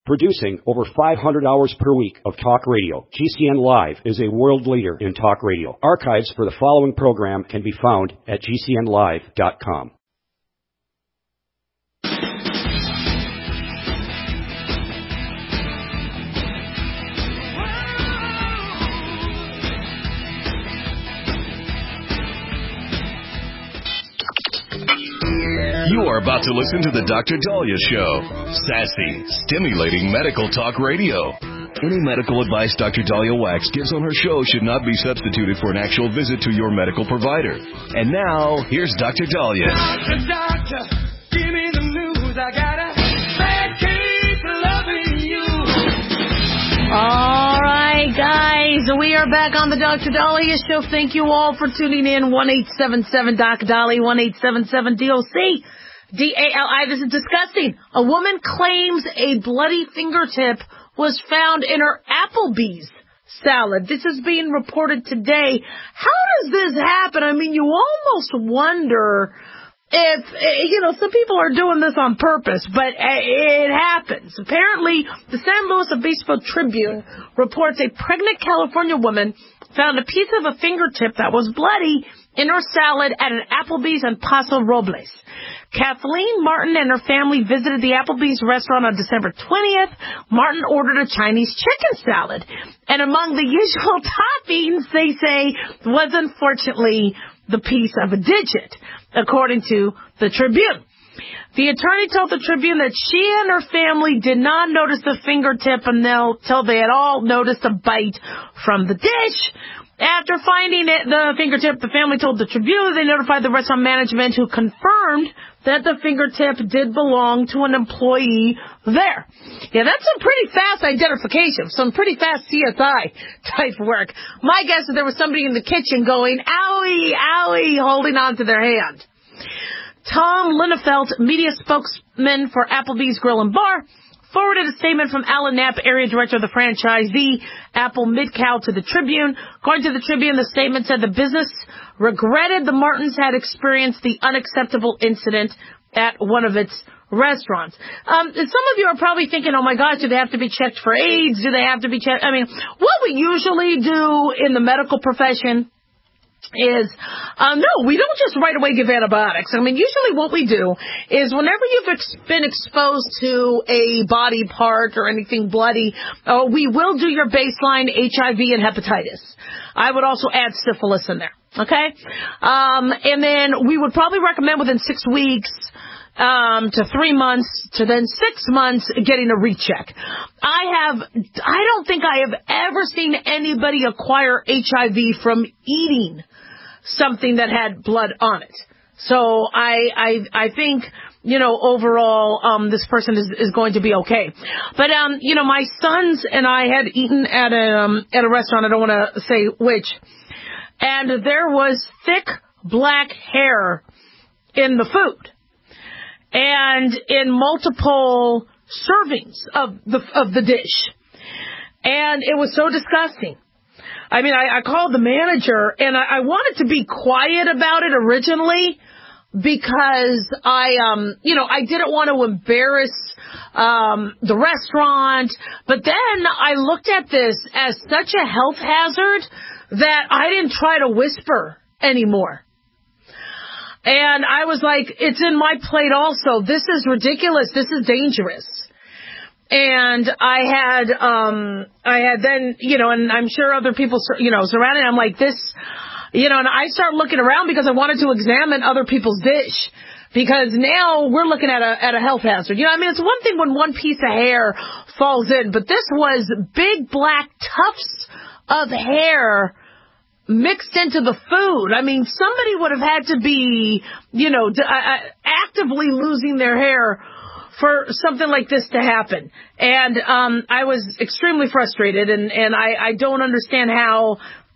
Producing over 500 hours per week of talk radio, GCN Live is a world leader in talk radio. Archives for the following program can be found at GCNlive.com. You are about to listen to the Dr. Daliah Show. Sassy, stimulating medical talk radio. Any medical advice Dr. Daliah Wax gives on her show should not be substituted for an actual visit to your medical provider. And now, here's Dr. Daliah. Doctor, give me the news. I got a bad case of loving you. All right, guys, we are back on the Dr. Daliah Show. Thank you all for tuning in. 1-877-DOC-DALI, 1-877-DOC. DALI. This is disgusting. A woman claims a bloody fingertip was found in her Applebee's salad. This is being reported today. How does this happen? I mean, you almost wonder if, some people are doing this on purpose, but it happens. Apparently, the San Luis Obispo Tribune reports a pregnant California woman found a piece of a fingertip that was bloody in her salad at an Applebee's in Paso Robles. Kathleen Martin and her family visited the Applebee's restaurant on December 20th. Martin ordered a Chinese chicken salad. And among the usual toppings, they say, was unfortunately the piece of a digit, according to the Tribune. The attorney told the Tribune that she and her family did not notice the fingertip until they had all noticed a bite from the dish. After finding the fingertip, the family told the Tribune they notified the restaurant management, who confirmed that the fingertip did belong to an employee there. Yeah, that's some pretty fast identification, some pretty fast CSI type work. My guess is there was somebody in the kitchen going, owie, owie, holding on to their hand. Tom Linnefelt, media spokesman for Applebee's Grill and Bar, forwarded a statement from Alan Knapp, area director of the franchisee, Apple Midcow, to the Tribune. According to the Tribune, the statement said the business regretted the Martins had experienced the unacceptable incident at one of its restaurants. Some of you are probably thinking, oh my gosh, do they have to be checked for AIDS? Do they have to be checked? I mean, what we usually do in the medical profession is, no, we don't just right away give antibiotics. I mean, usually what we do is whenever you've been exposed to a body part or anything bloody, we will do your baseline HIV and hepatitis. I would also add syphilis in there, okay? And then we would probably recommend within 6 weeks to 3 months to then 6 months getting a recheck. I don't think I have ever seen anybody acquire HIV from eating something that had blood on it. So I think, overall, this person is going to be okay. But, my sons and I had eaten at a restaurant, I don't want to say which, and there was thick black hair in the food and in multiple servings of the dish. And it was so disgusting. I mean, I called the manager, and I wanted to be quiet about it originally because I didn't want to embarrass the restaurant. But then I looked at this as such a health hazard that I didn't try to whisper anymore. And I was like, it's in my plate also. This is ridiculous. This is dangerous. And I had then, and I'm sure other people, surrounding. I'm like this, and I start looking around because I wanted to examine other people's dish, because now we're looking at a health hazard. It's one thing when one piece of hair falls in, but this was big black tufts of hair mixed into the food. I mean, somebody would have had to be, actively losing their hair for something like this to happen. And I was extremely frustrated, and I don't understand how,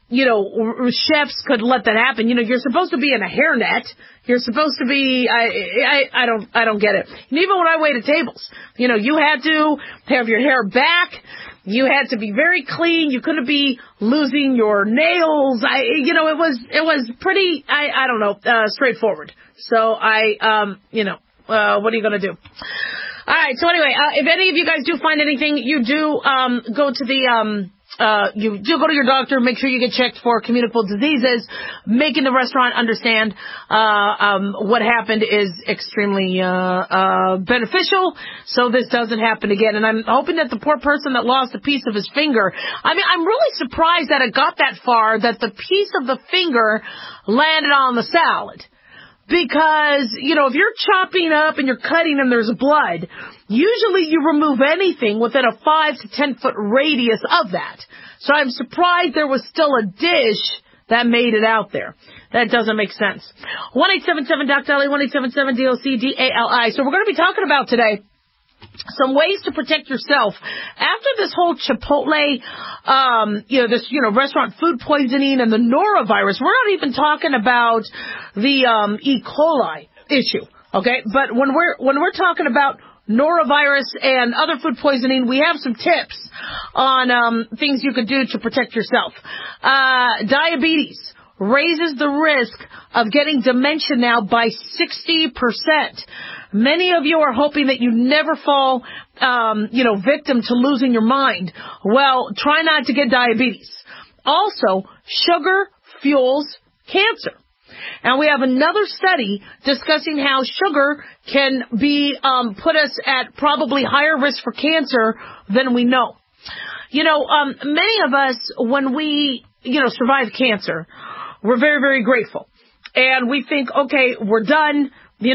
chefs could let that happen. You're supposed to be in a hairnet. You're supposed to be, I don't get it. And even when I waited tables, you had to have your hair back. You had to be very clean. You couldn't be losing your nails. It was pretty, straightforward. So What are you going to do? All right. So anyway, if any of you guys do find anything, you do go to the you do go to your doctor. Make sure you get checked for communicable diseases. Making the restaurant understand what happened is extremely beneficial, so this doesn't happen again. And I'm hoping that the poor person that lost a piece of his finger. I mean, I'm really surprised that it got that far, that the piece of the finger landed on the salad. Because, you know, if you're chopping up and you're cutting and there's blood, usually you remove anything within a 5 to 10 foot radius of that. So I'm surprised there was still a dish that made it out there. That doesn't make sense. 1-877-DOC-DALI, 1-877-DOC-DALI. So we're going to be talking about today some ways to protect yourself after this whole Chipotle, restaurant food poisoning and the norovirus. We're not even talking about the E. coli issue, okay? But when we're talking about norovirus and other food poisoning, we have some tips on things you could do to protect yourself. Diabetes raises the risk of getting dementia now by 60%. Many of you are hoping that you never fall, victim to losing your mind. Well, try not to get diabetes. Also, sugar fuels cancer. And we have another study discussing how sugar can be put us at probably higher risk for cancer than we know. Many of us, when we, survive cancer, we're very, very grateful. And we think, okay, we're done.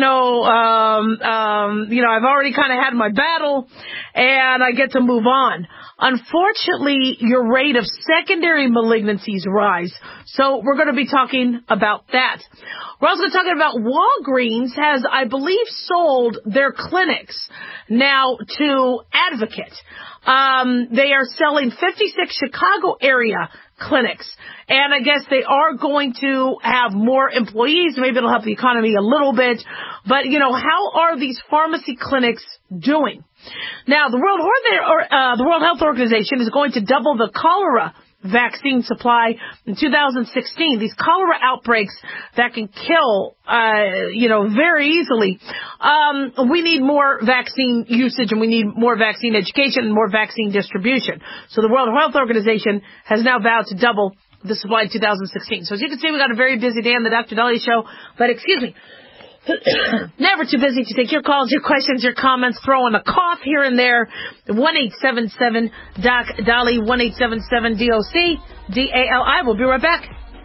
I've already kind of had my battle and I get to move on. Unfortunately, your rate of secondary malignancies rise. So we're going to be talking about that. We're also talking about Walgreens has, I believe, sold their clinics now to Advocate. They are selling 56 Chicago area clinics. And I guess they are going to have more employees. Maybe it'll help the economy a little bit. But, how are these pharmacy clinics doing? Now, the World Health Organization is going to double the cholera vaccine supply in 2016. These cholera outbreaks that can kill, very easily. We need more vaccine usage and we need more vaccine education and more vaccine distribution. So the World Health Organization has now vowed to double the supply in 2016. So as you can see, we got a very busy day on the Dr. Dali Show. But excuse me. Never too busy to take your calls, your questions, your comments, throw in a cough here and there. 1-877-DOC-DALI, 1-877-DOC-DALI. We'll be right back.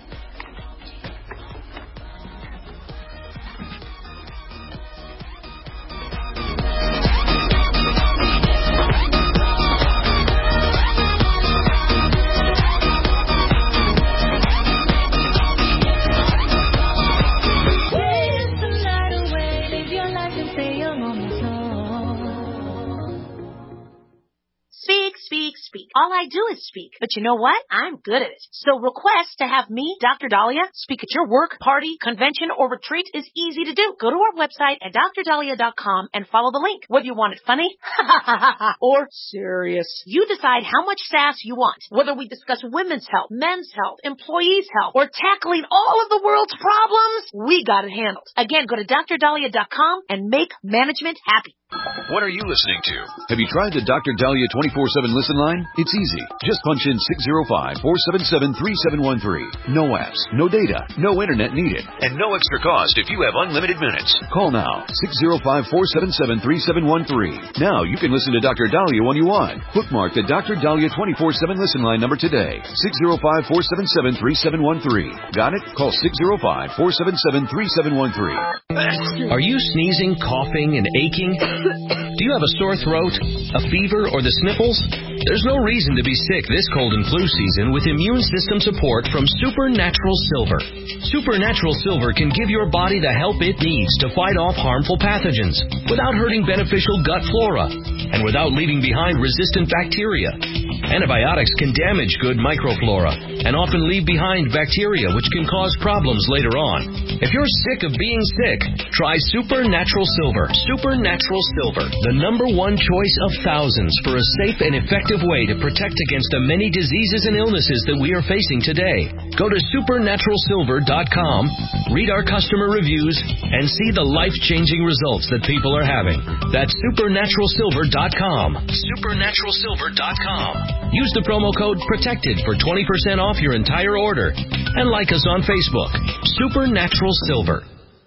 Speak. All I do is speak. But you know what? I'm good at it. So request to have me, Dr. Dahlia, speak at your work, party, convention, or retreat is easy to do. Go to our website at drdahlia.com and follow the link. Whether you want it funny or serious, you decide how much sass you want. Whether we discuss women's health, men's health, employees' health, or tackling all of the world's problems, we got it handled. Again, go to drdahlia.com and make management happy. What are you listening to? Have you tried the Dr. Dahlia 24/7 listen line? It's easy. Just punch in 605-477-3713. No apps, no data, no internet needed, and no extra cost if you have unlimited minutes. Call now, 605-477-3713. Now you can listen to Dr. Dahlia when you want. Bookmark the Dr. Dahlia 24/7 listen line number today, 605-477-3713. Got it? Call 605-477-3713. Are you sneezing, coughing, and aching? Do you have a sore throat, a fever, or the sniffles? There's no reason to be sick this cold and flu season with immune system support from Supernatural Silver. Supernatural Silver can give your body the help it needs to fight off harmful pathogens without hurting beneficial gut flora and without leaving behind resistant bacteria. Antibiotics can damage good microflora and often leave behind bacteria which can cause problems later on. If you're sick of being sick, try Supernatural Silver. Supernatural Silver, the #1 choice of thousands for a safe and effective way to protect against the many diseases and illnesses that we are facing today. Go to supernaturalsilver.com, read our customer reviews, and see the life-changing results that people are having. That's supernaturalsilver.com. Supernaturalsilver.com. Use the promo code PROTECTED for 20% off your entire order. And like us on Facebook. Supernatural Silver.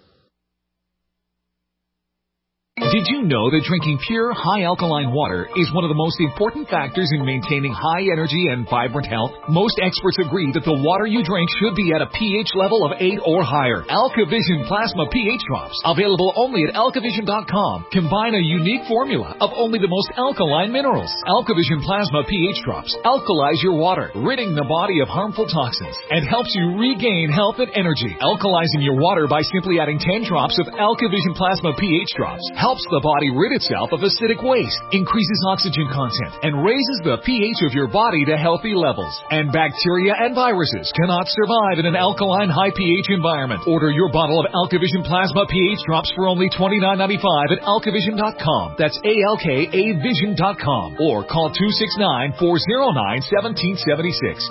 Did you know that drinking pure, high-alkaline water is one of the most important factors in maintaining high energy and vibrant health? Most experts agree that the water you drink should be at a pH level of 8 or higher. AlkaVision Plasma pH Drops, available only at alkavision.com, combine a unique formula of only the most alkaline minerals. AlkaVision Plasma pH Drops alkalize your water, ridding the body of harmful toxins, and helps you regain health and energy. Alkalizing your water by simply adding 10 drops of AlkaVision Plasma pH Drops helps the body rid itself of acidic waste, increases oxygen content, and raises the pH of your body to healthy levels. And bacteria and viruses cannot survive in an alkaline high pH environment. Order your bottle of AlkaVision Plasma pH Drops for only $29.95 at alkavision.com. That's ALKAvision.com. Or call 269-409-1776.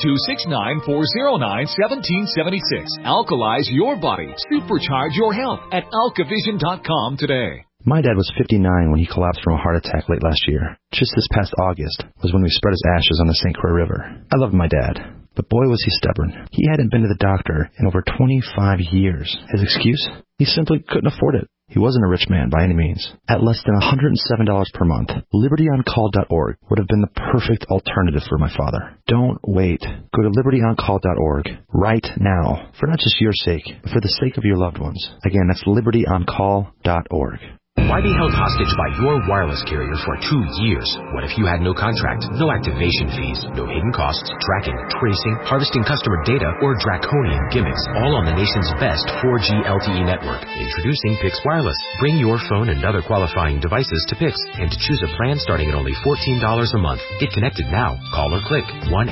269-409-1776. Alkalize your body. Supercharge your health at alkavision.com today. My dad was 59 when he collapsed from a heart attack late last year. Just this past August was when we spread his ashes on the St. Croix River. I loved my dad, but boy was he stubborn. He hadn't been to the doctor in over 25 years. His excuse? He simply couldn't afford it. He wasn't a rich man by any means. At less than $107 per month, LibertyOnCall.org would have been the perfect alternative for my father. Don't wait. Go to LibertyOnCall.org right now, for not just your sake, but for the sake of your loved ones. Again, that's LibertyOnCall.org. Why be held hostage by your wireless carrier for 2 years? What if you had no contract, no activation fees, no hidden costs, tracking, tracing, harvesting customer data, or draconian gimmicks, all on the nation's best 4G LTE network? Introducing Pix Wireless. Bring your phone and other qualifying devices to Pix and choose a plan starting at only $14 a month. Get connected now. Call or click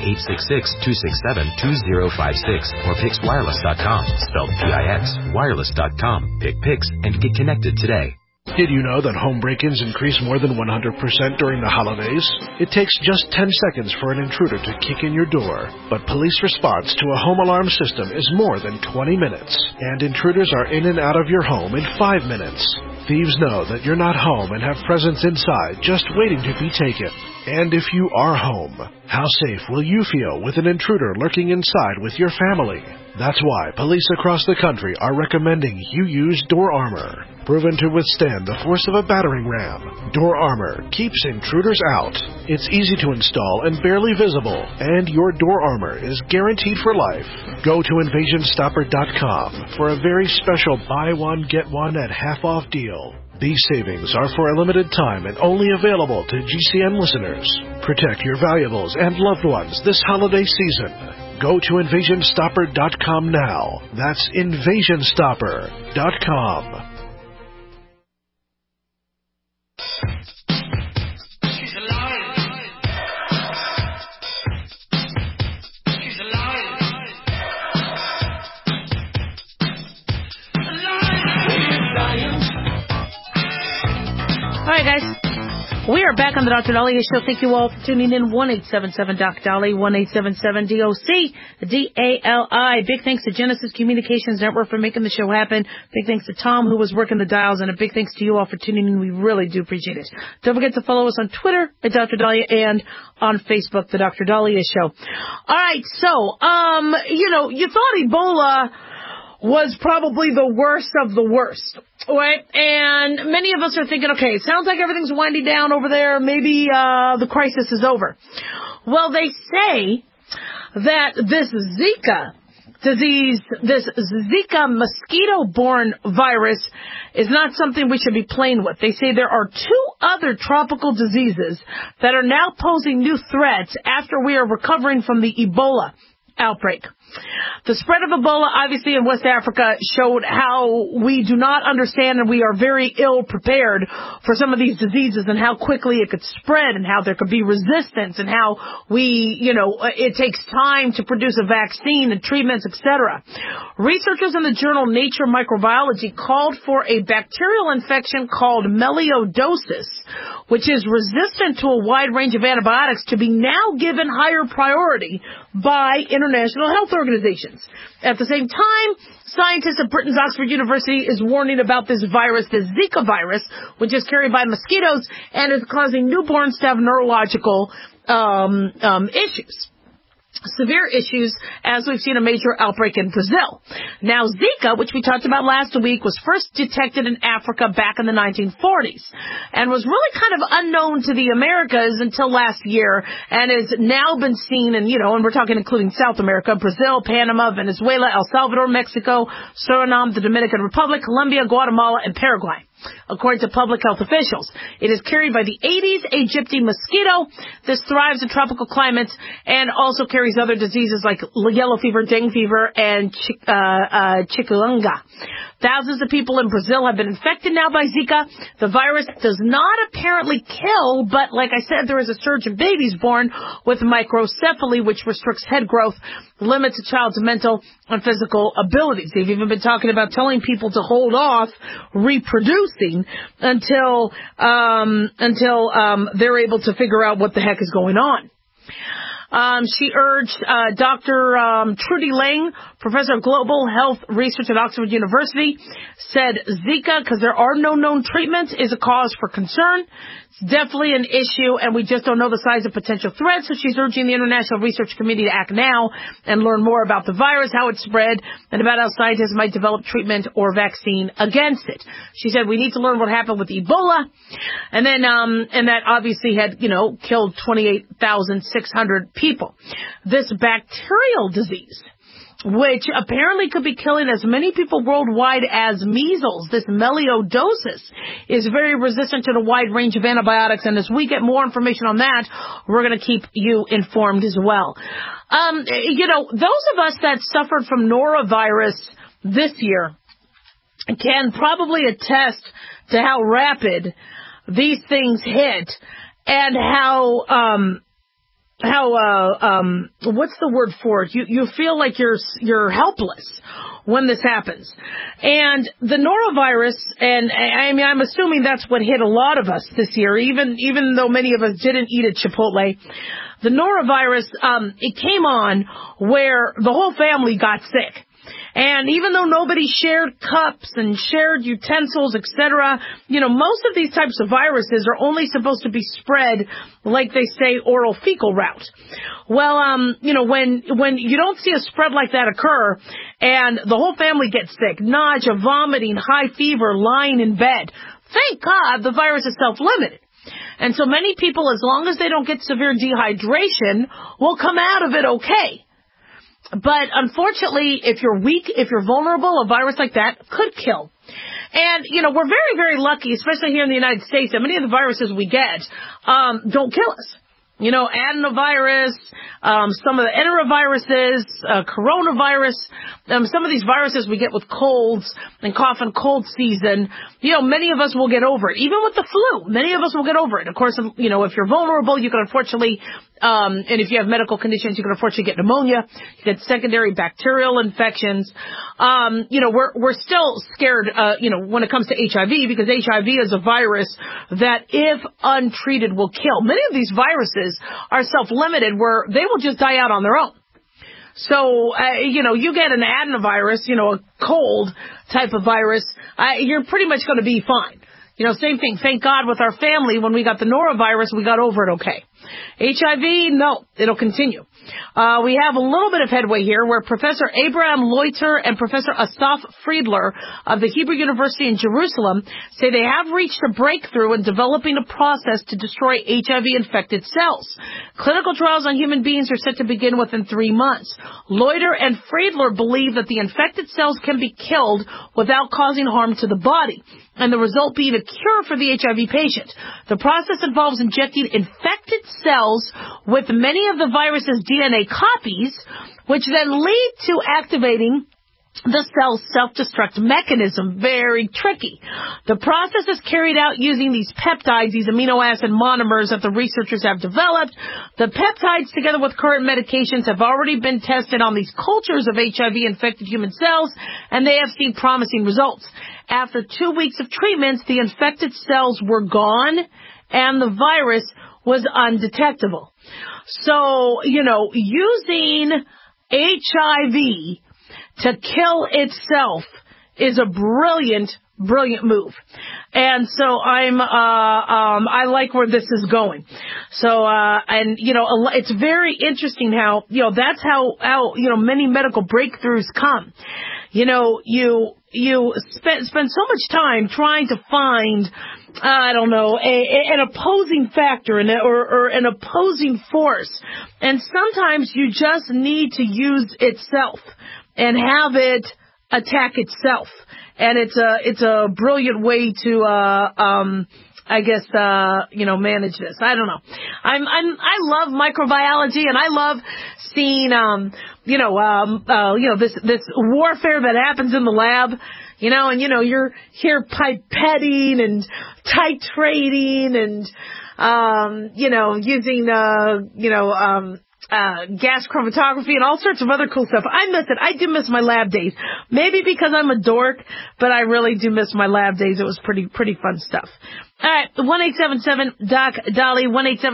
1-866-267-2056 or PixWireless.com. Spelled P-I-X. Wireless.com. Pick Pix and get connected today. Did you know that home break-ins increase more than 100% during the holidays? It takes just 10 seconds for an intruder to kick in your door, but police response to a home alarm system is more than 20 minutes, and intruders are in and out of your home in 5 minutes. Thieves know that you're not home and have presents inside just waiting to be taken. And if you are home, how safe will you feel with an intruder lurking inside with your family? That's why police across the country are recommending you use Door Armor. Proven to withstand the force of a battering ram, Door Armor keeps intruders out. It's easy to install and barely visible, and your Door Armor is guaranteed for life. Go to InvasionStopper.com for a very special buy one, get one at half off deal. These savings are for a limited time and only available to GCN listeners. Protect your valuables and loved ones this holiday season. Go to InvasionStopper.com now. That's InvasionStopper.com. All right, guys. We are back on the Dr. Daliah Show. Thank you all for tuning in. 1-877-DOC-DALI, 1-877-DOC-DALI. Big thanks to Genesis Communications Network for making the show happen. Big thanks to Tom, who was working the dials, and a big thanks to you all for tuning in. We really do appreciate it. Don't forget to follow us on Twitter at Dr. Daliah and on Facebook, the Dr. Daliah Show. All right, so, you thought Ebola was probably the worst of the worst, right? And many of us are thinking, okay, it sounds like everything's winding down over there. Maybe the crisis is over. Well, they say that this Zika disease, this Zika mosquito-borne virus is not something we should be playing with. They say there are 2 other tropical diseases that are now posing new threats after we are recovering from the Ebola outbreak. The spread of Ebola, obviously, in West Africa showed how we do not understand and we are very ill prepared for some of these diseases and how quickly it could spread and how there could be resistance and how it takes time to produce a vaccine and treatments, etc. Researchers in the journal Nature Microbiology called for a bacterial infection called melioidosis, which is resistant to a wide range of antibiotics, to be now given higher priority by international health organizations. At the same time, scientists at Britain's Oxford University is warning about this virus, the Zika virus, which is carried by mosquitoes and is causing newborns to have neurological issues. Severe issues, as we've seen a major outbreak in Brazil. Now, Zika, which we talked about last week, was first detected in Africa back in the 1940s and was really kind of unknown to the Americas until last year and has now been seen in, and we're talking including South America, Brazil, Panama, Venezuela, El Salvador, Mexico, Suriname, the Dominican Republic, Colombia, Guatemala, and Paraguay. According to public health officials, it is carried by the Aedes aegypti mosquito. This thrives in tropical climates and also carries other diseases like yellow fever, dengue fever, and chikungunya. Thousands of people in Brazil have been infected now by Zika. The virus does not apparently kill, but like I said, there is a surge in babies born with microcephaly, which restricts head growth, limits a child's mental and physical abilities. They've even been talking about telling people to hold off reproducing until they're able to figure out what the heck is going on. She urged Dr. Trudy Lang, professor of global health research at Oxford University, said Zika, because there are no known treatments, is a cause for concern. It's definitely an issue, and we just don't know the size of potential threats. So she's urging the international research community to act now and learn more about the virus, how it spread, and about how scientists might develop treatment or vaccine against it. She said we need to learn what happened with Ebola, and then and that obviously had killed 28,600 people. This bacterial disease, which apparently could be killing as many people worldwide as measles. This melioidosis is very resistant to the wide range of antibiotics, and as we get more information on that, we're going to keep you informed as well. Those of us that suffered from norovirus this year can probably attest to how rapid these things hit and how what's the word for it? You feel like you're helpless when this happens. And the norovirus, and I'm assuming that's what hit a lot of us this year, even though many of us didn't eat at Chipotle. The norovirus, it came on where the whole family got sick. And even though nobody shared cups and shared utensils, etc., most of these types of viruses are only supposed to be spread, like they say, oral fecal route. Well, when you don't see a spread like that occur and the whole family gets sick, nausea, vomiting, high fever, lying in bed, thank God the virus is self-limited. And so many people, as long as they don't get severe dehydration, will come out of it okay. But unfortunately, if you're weak, if you're vulnerable, a virus like that could kill. And, we're very, very lucky, especially here in the United States, that many of the viruses we get don't kill us. Adenovirus, some of the enteroviruses, coronavirus, some of these viruses we get with colds and cough and cold season, many of us will get over it. Even with the flu, many of us will get over it. Of course, if you're vulnerable, you can unfortunately, and if you have medical conditions, you can unfortunately get pneumonia, you get secondary bacterial infections. We're still scared, when it comes to HIV, because HIV is a virus that, if untreated, will kill. Many of these viruses are self-limited, where they will just die out on their own. So, you get an adenovirus, a cold type of virus, you're pretty much going to be fine. Same thing. Thank God with our family, when we got the norovirus, we got over it okay. HIV, no, it'll continue. We have a little bit of headway here where Professor Abraham Leuchter and Professor Asaf Friedler of the Hebrew University in Jerusalem say they have reached a breakthrough in developing a process to destroy HIV-infected cells. Clinical trials on human beings are set to begin within 3 months. Leuchter and Friedler believe that the infected cells can be killed without causing harm to the body, and the result being a cure for the HIV patient. The process involves injecting infected cells with many of the virus's DNA copies, which then lead to activating the cell's self-destruct mechanism. Very tricky. The process is carried out using these peptides, these amino acid monomers that the researchers have developed. The peptides, together with current medications, have already been tested on these cultures of HIV-infected human cells, and they have seen promising results. After 2 weeks of treatments, the infected cells were gone, and the virus was undetectable. So, using HIV to kill itself is a brilliant move. And so I like where this is going. So, it's very interesting how, that's how many medical breakthroughs come. You spend so much time trying to find, an opposing factor or an opposing force. And sometimes you just need to use itself and have it attack itself. And it's a brilliant way to, manage this. I don't know. I love microbiology, and I love seeing, this warfare that happens in the lab, and you're here pipetting and titrating and, using, gas chromatography and all sorts of other cool stuff. I miss it. I do miss my lab days. Maybe because I'm a dork, but I really do miss my lab days. It was pretty fun stuff. All right, 1-877-DOC-DOLLY,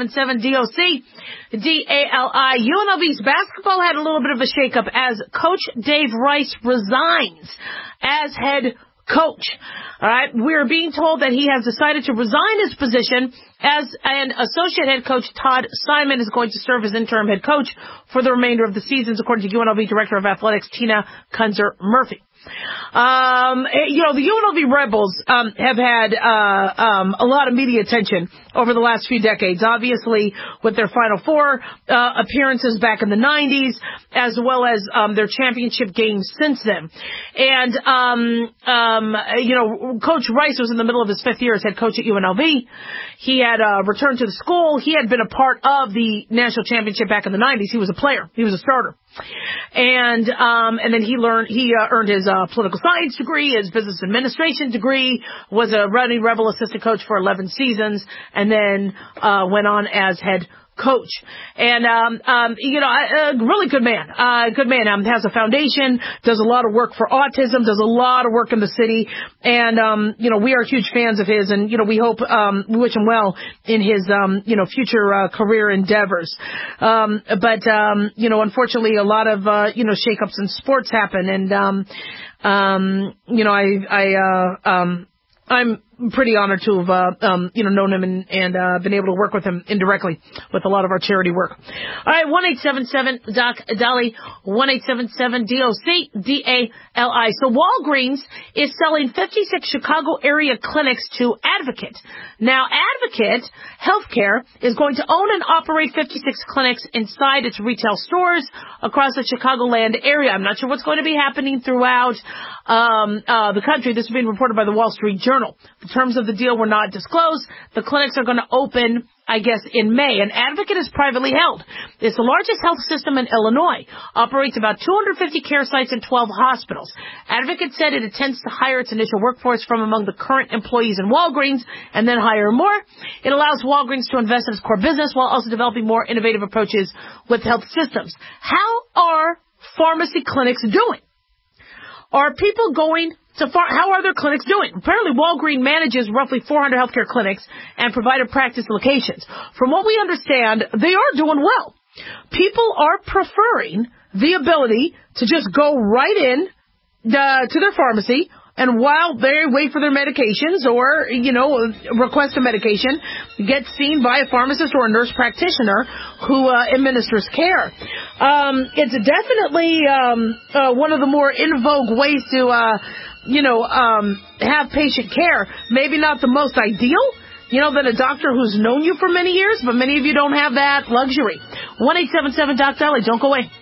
1-877-DOC-DALI. UNLV's basketball had a little bit of a shakeup as Coach Dave Rice resigns as head coach. All right, we're being told that he has decided to resign his position and associate head coach Todd Simon is going to serve as interim head coach for the remainder of the seasons, according to UNLV Director of Athletics Tina Kunzer-Murphy. The UNLV Rebels have had a lot of media attention over the last few decades, obviously with their Final Four appearances back in the 90s, as well as their championship games since then. And Coach Rice was in the middle of his 5th year as head coach at UNLV. He had returned to the school. He had been a part of the national championship back in the 90s. He was a player. He was a starter. And then he earned his political science degree, his business administration degree, was a running Rebel assistant coach for 11 seasons, and then went on as head coach. And really good man. Has a foundation, does a lot of work for autism, does a lot of work in the city, and we are huge fans of his, and we hope we wish him well in his future career endeavors. But unfortunately a lot of shakeups in sports happen, and I'm pretty honored to have, known him and been able to work with him indirectly with a lot of our charity work. All right, 1-877-DOC-DOLLY, 1-877-DOC-DALI. So Walgreens is selling 56 Chicago area clinics to Advocate. Now, Advocate Healthcare is going to own and operate 56 clinics inside its retail stores across the Chicagoland area. I'm not sure what's going to be happening throughout the country. This is being reported by the Wall Street Journal. The terms of the deal were not disclosed. The clinics are going to open, in May. And Advocate is privately held. It's the largest health system in Illinois. Operates about 250 care sites and 12 hospitals. Advocate said it intends to hire its initial workforce from among the current employees in Walgreens and then hire more. It allows Walgreens to invest in its core business while also developing more innovative approaches with health systems. How are pharmacy clinics doing? Are people going to how are their clinics doing? Apparently, Walgreens manages roughly 400 healthcare clinics and provider practice locations. From what we understand, they are doing well. People are preferring the ability to just go right in to their pharmacy, and while they wait for their medications or, request a medication, get seen by a pharmacist or a nurse practitioner who administers care. It's definitely one of the more in vogue ways to have patient care. Maybe not the most ideal, than a doctor who's known you for many years, but many of you don't have that luxury. 1-877-DOC-DOLLY. Don't go away.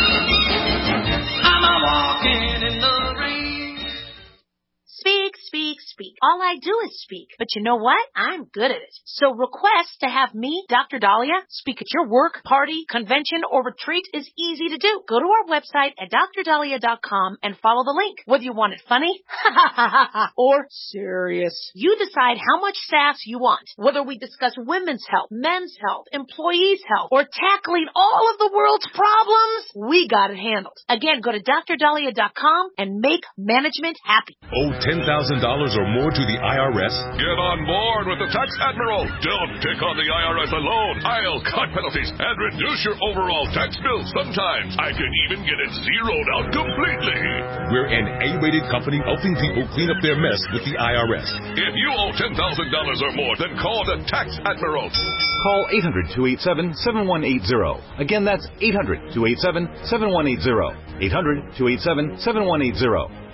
I'm a walking in the rain. Speak, speak. speak. All I do is speak. But you know what? I'm good at it. So request to have me, Dr. Dahlia, speak at your work, party, convention, or retreat is easy to do. Go to our website at drdahlia.com and follow the link. Whether you want it funny, or serious, you decide how much sass you want. Whether we discuss women's health, men's health, employees' health, or tackling all of the world's problems, we got it handled. Again, go to drdahlia.com and make management happy. Owe $10,000 or more to the IRS? Get on board with the Tax Admiral. Don't take on the IRS alone. I'll cut penalties and reduce your overall tax bill. Sometimes I can even get it zeroed out completely. We're an A-rated company helping people clean up their mess with the IRS. If you owe $10,000 or more, then call the Tax Admiral. Call 800-287-7180. Again, that's 800-287-7180. 800-287-7180.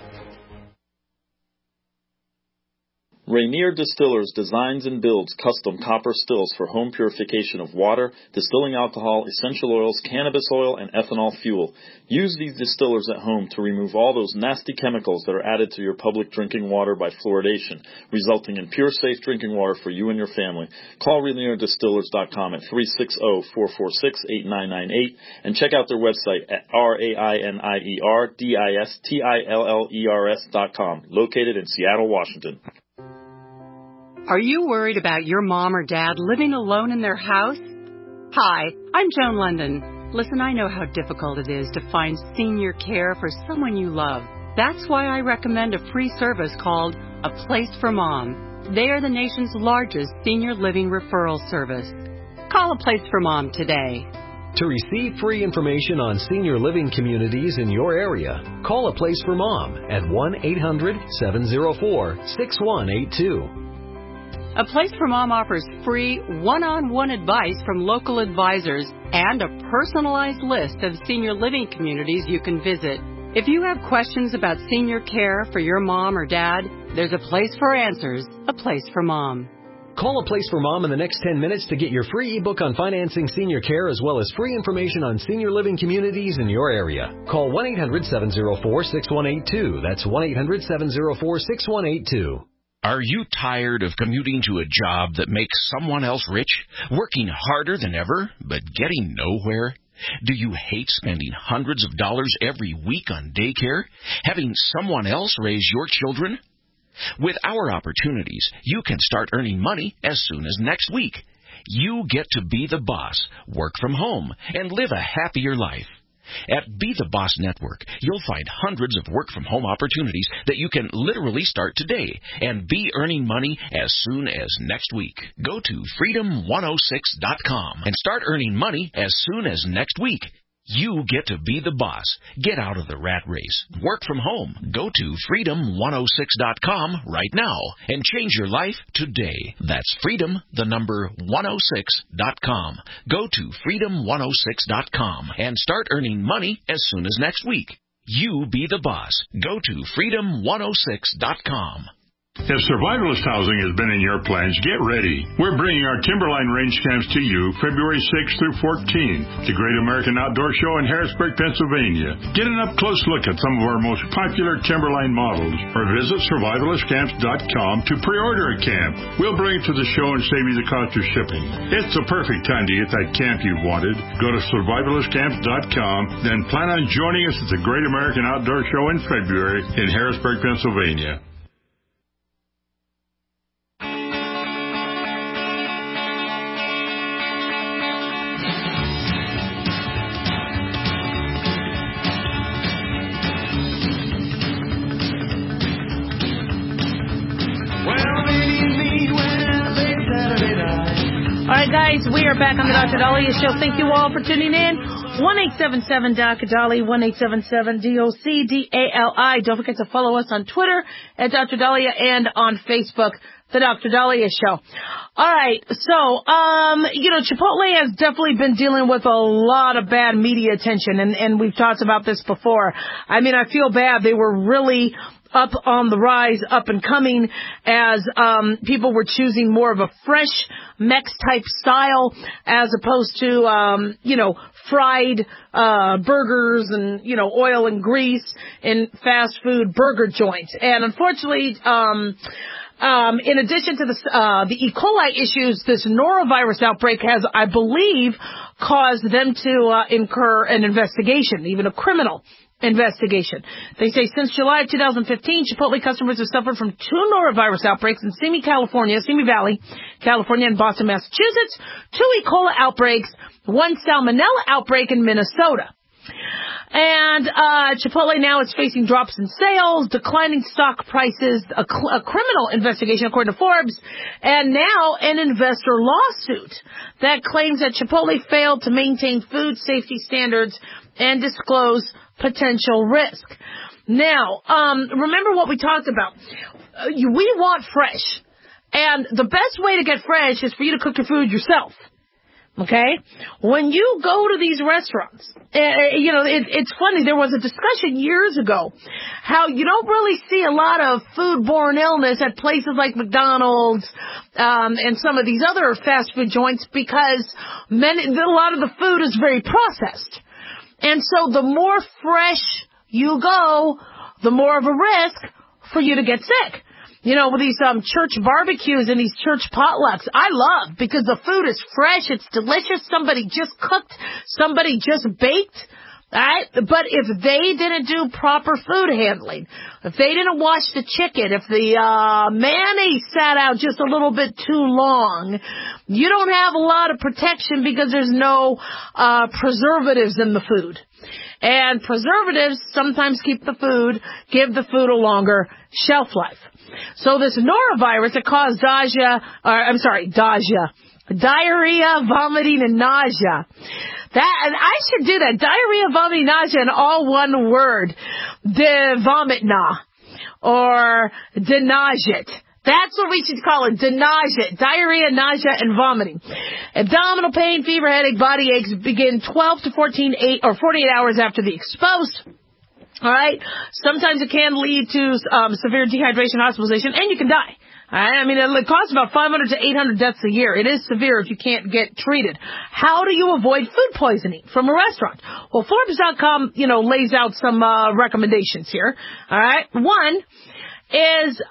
Rainier Distillers designs and builds custom copper stills for home purification of water, distilling alcohol, essential oils, cannabis oil, and ethanol fuel. Use these distillers at home to remove all those nasty chemicals that are added to your public drinking water by fluoridation, resulting in pure, safe drinking water for you and your family. Call RainierDistillers.com at 360-446-8998 and check out their website at RainierDistillers.com, located in Seattle, Washington. Are you worried about your mom or dad living alone in their house? Hi, I'm Joan London. Listen, I know how difficult it is to find senior care for someone you love. That's why I recommend a free service called A Place for Mom. They are the nation's largest senior living referral service. Call A Place for Mom today. To receive free information on senior living communities in your area, call A Place for Mom at 1-800-704-6182. A Place for Mom offers free one-on-one advice from local advisors and a personalized list of senior living communities you can visit. If you have questions about senior care for your mom or dad, there's a place for answers, A Place for Mom. Call A Place for Mom in the next 10 minutes to get your free ebook on financing senior care as well as free information on senior living communities in your area. Call 1-800-704-6182. That's 1-800-704-6182. Are you tired of commuting to a job that makes someone else rich, working harder than ever, but getting nowhere? Do you hate spending hundreds of dollars every week on daycare, having someone else raise your children? With our opportunities, you can start earning money as soon as next week. You get to be the boss, work from home, and live a happier life. At Be the Boss Network, you'll find hundreds of work-from-home opportunities that you can literally start today and be earning money as soon as next week. Go to freedom106.com and start earning money as soon as next week. You get to be the boss. Get out of the rat race. Work from home. Go to freedom106.com right now and change your life today. That's freedom106.com. Go to freedom106.com and start earning money as soon as next week. You be the boss. Go to freedom106.com. If survivalist housing has been in your plans, get ready. We're bringing our Timberline Range Camps to you February 6th through 14th, the Great American Outdoor Show in Harrisburg, Pennsylvania. Get an up-close look at some of our most popular Timberline models, or visit survivalistcamps.com to pre-order a camp. We'll bring it to the show and save you the cost of shipping. It's the perfect time to get that camp you've wanted. Go to survivalistcamps.com, then plan on joining us at the Great American Outdoor Show in February in Harrisburg, Pennsylvania. All right, guys, we are back on the Dr. Dahlia Show. Thank you all for tuning in. 1-877-Dr. Dahlia, 1-877-DOC-DALI. Don't forget to follow us on Twitter at Dr. Dahlia and on Facebook, The Dr. Dahlia Show. All right, so, Chipotle has definitely been dealing with a lot of bad media attention, and we've talked about this before. I mean, I feel bad. They were really up on the rise, up and coming, as people were choosing more of a fresh Mex-type style as opposed to, fried burgers and, oil and grease in fast food burger joints. And unfortunately, in addition to the E. coli issues, this norovirus outbreak has, I believe, caused them to incur an investigation, even a criminal investigation. They say since July of 2015, Chipotle customers have suffered from 2 norovirus outbreaks in Simi Valley, California, and Boston, Massachusetts, 2 E. coli outbreaks, 1 salmonella outbreak in Minnesota. And Chipotle now is facing drops in sales, declining stock prices, a criminal investigation according to Forbes, and now an investor lawsuit that claims that Chipotle failed to maintain food safety standards and disclose potential risk. Now, remember what we talked about. We want fresh. And the best way to get fresh is for you to cook your food yourself. Okay? When you go to these restaurants, it's funny, there was a discussion years ago how you don't really see a lot of foodborne illness at places like McDonald's, and some of these other fast food joints because a lot of the food is very processed. And so the more fresh you go, the more of a risk for you to get sick. With these church barbecues and these church potlucks, I love because the food is fresh, it's delicious, somebody just cooked, somebody just baked. Alright? But if they didn't do proper food handling, if they didn't wash the chicken, if the mayonnaise sat out just a little bit too long, you don't have a lot of protection because there's no preservatives in the food. And preservatives sometimes give the food a longer shelf life. So this norovirus that caused diarrhea, vomiting, and nausea. I should do that. Diarrhea, vomiting, nausea in all one word. De vomitna. Or de nauseate. That's what we should call it. De nauseate. Diarrhea, nausea, and vomiting. Abdominal pain, fever, headache, body aches begin 12 to 48 hours after the exposed. All right. Sometimes it can lead to severe dehydration, hospitalization, and you can die. All right. I mean, it costs about 500 to 800 deaths a year. It is severe if you can't get treated. How do you avoid food poisoning from a restaurant? Well, Forbes.com, lays out some recommendations here. All right. One is,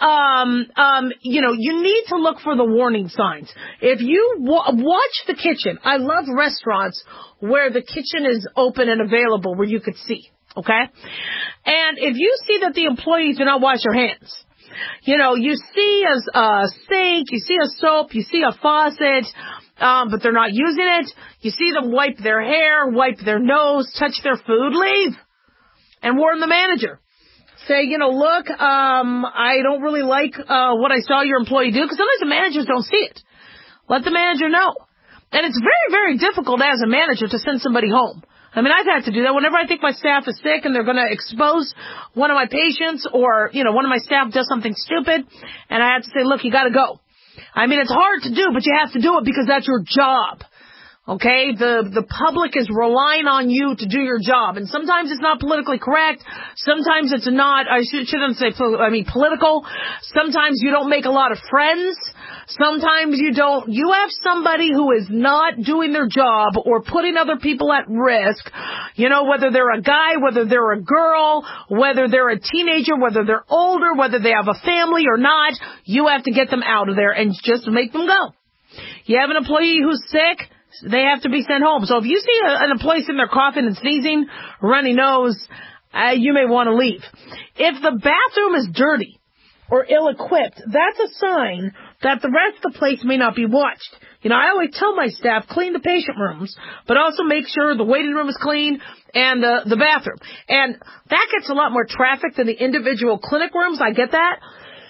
you need to look for the warning signs. If you watch the kitchen, I love restaurants where the kitchen is open and available where you could see. Okay? And if you see that the employees do not wash their hands, you see a sink, you see a soap, you see a faucet, but they're not using it. You see them wipe their hair, wipe their nose, touch their food, leave. And warn the manager. Say, look, I don't really like what I saw your employee do, because sometimes the managers don't see it. Let the manager know. And it's very, very difficult as a manager to send somebody home. I mean, I've had to do that. Whenever I think my staff is sick and they're going to expose one of my patients or, one of my staff does something stupid, and I have to say, look, you got to go. I mean, it's hard to do, but you have to do it because that's your job. Okay? The public is relying on you to do your job. And sometimes it's not politically correct. Sometimes it's not, I shouldn't say political. Sometimes you don't make a lot of friends. Sometimes you don't. You have somebody who is not doing their job or putting other people at risk, whether they're a guy, whether they're a girl, whether they're a teenager, whether they're older, whether they have a family or not, you have to get them out of there and just make them go. You have an employee who's sick, they have to be sent home. So if you see an employee sitting there coughing and sneezing, runny nose, you may want to leave. If the bathroom is dirty or ill-equipped, that's a sign that the rest of the place may not be watched. I always tell my staff, clean the patient rooms, but also make sure the waiting room is clean and the bathroom. And that gets a lot more traffic than the individual clinic rooms. I get that.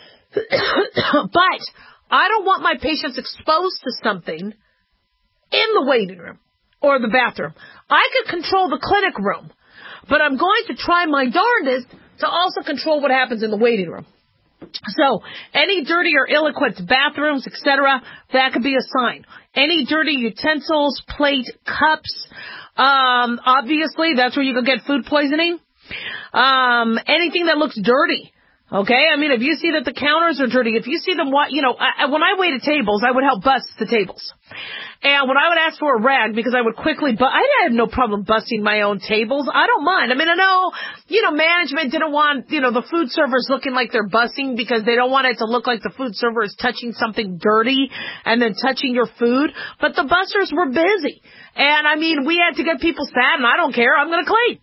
But I don't want my patients exposed to something in the waiting room or the bathroom. I could control the clinic room, but I'm going to try my darndest to also control what happens in the waiting room. So, any dirty or ill-equipped bathrooms, etc., that could be a sign. Any dirty utensils, plate, cups, obviously, that's where you could get food poisoning. Anything that looks dirty. Okay? I mean, if you see that the counters are dirty, if you see them, when I waited tables, I would help bust the tables. And when I would ask for a rag, because I would quickly, I had no problem busting my own tables. I don't mind. I mean, I know, management didn't want, the food servers looking like they're busting because they don't want it to look like the food server is touching something dirty and then touching your food. But the busters were busy. And I mean, we had to get people sad, and I don't care. I'm going to clean.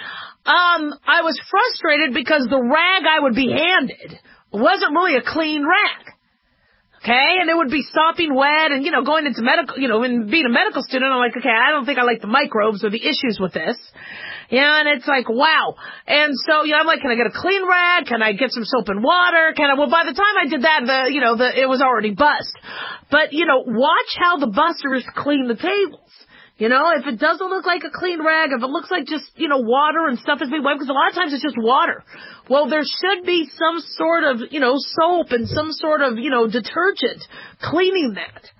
I was frustrated because the rag I would be handed wasn't really a clean rag. Okay, and it would be sopping wet and, going into medical, and being a medical student, I'm like, okay, I don't think I like the microbes or the issues with this. Yeah, and it's like, wow. And so, I'm like, can I get a clean rag? Can I get some soap and water? Well, by the time I did that, it was already bust. But, watch how the busters clean the tables. If it doesn't look like a clean rag, if it looks like just, water and stuff is being wiped, because a lot of times it's just water. Well, there should be some sort of, soap and some sort of, detergent cleaning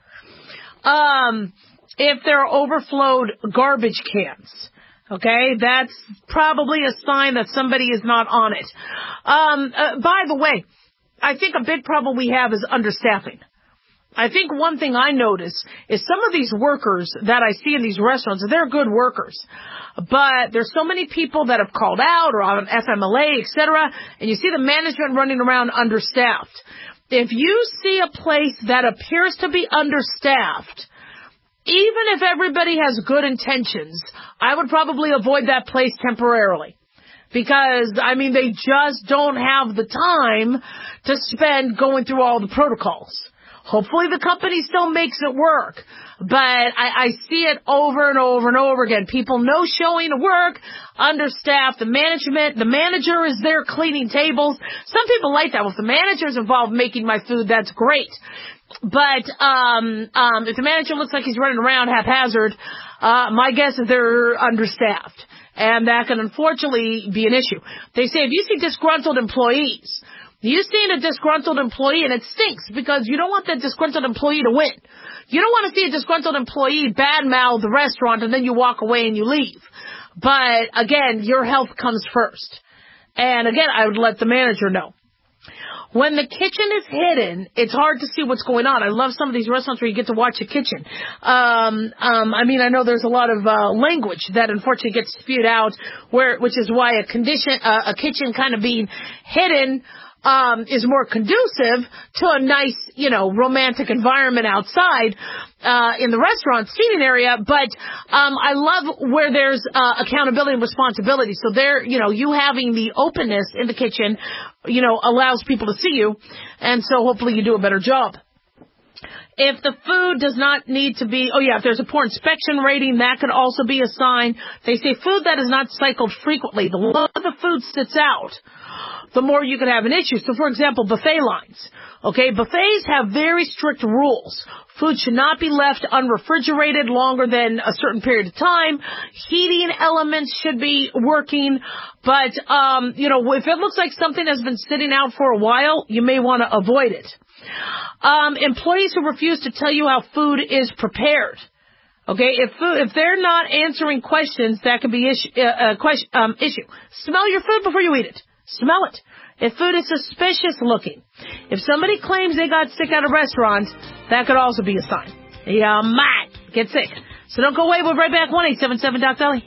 that. If there are overflowed garbage cans, okay, that's probably a sign that somebody is not on it. By the way, I think a big problem we have is understaffing. I think one thing I notice is some of these workers that I see in these restaurants, they're good workers. But there's so many people that have called out or on FMLA, etc., and you see the management running around understaffed. If you see a place that appears to be understaffed, even if everybody has good intentions, I would probably avoid that place temporarily. Because, they just don't have the time to spend going through all the protocols. Hopefully the company still makes it work. But I see it over and over and over again. People no showing to work, understaffed, the manager is there cleaning tables. Some people like that. Well, if the manager's involved making my food, that's great. But if the manager looks like he's running around haphazard, my guess is they're understaffed. And that can unfortunately be an issue. They say if you see disgruntled employees, you've seen a disgruntled employee, and it stinks because you don't want that disgruntled employee to win. You don't want to see a disgruntled employee badmouth the restaurant and then you walk away and you leave. But, again, your health comes first. And, again, I would let the manager know. When the kitchen is hidden, it's hard to see what's going on. I love some of these restaurants where you get to watch a kitchen. I know there's a lot of language that unfortunately gets spewed out, which is why a kitchen kind of being hidden is more conducive to a nice, romantic environment outside in the restaurant seating area. But I love where there's accountability and responsibility. So there, you having the openness in the kitchen, allows people to see you, and so hopefully you do a better job. If the food does not need to be, if there's a poor inspection rating, that could also be a sign. They say food that is not cycled frequently, the longer the food sits out, the more you could have an issue. So, for example, buffet lines. Okay, buffets have very strict rules. Food should not be left unrefrigerated longer than a certain period of time. Heating elements should be working. But, if it looks like something has been sitting out for a while, you may want to avoid it. Employees who refuse to tell you how food is prepared. Okay, if they're not answering questions, that could be issue. Smell your food before you eat it. Smell it. If food is suspicious looking. If somebody claims they got sick at a restaurant, that could also be a sign. You might get sick. So don't go away. We'll be right back. 1-877-DOC-DOLLY.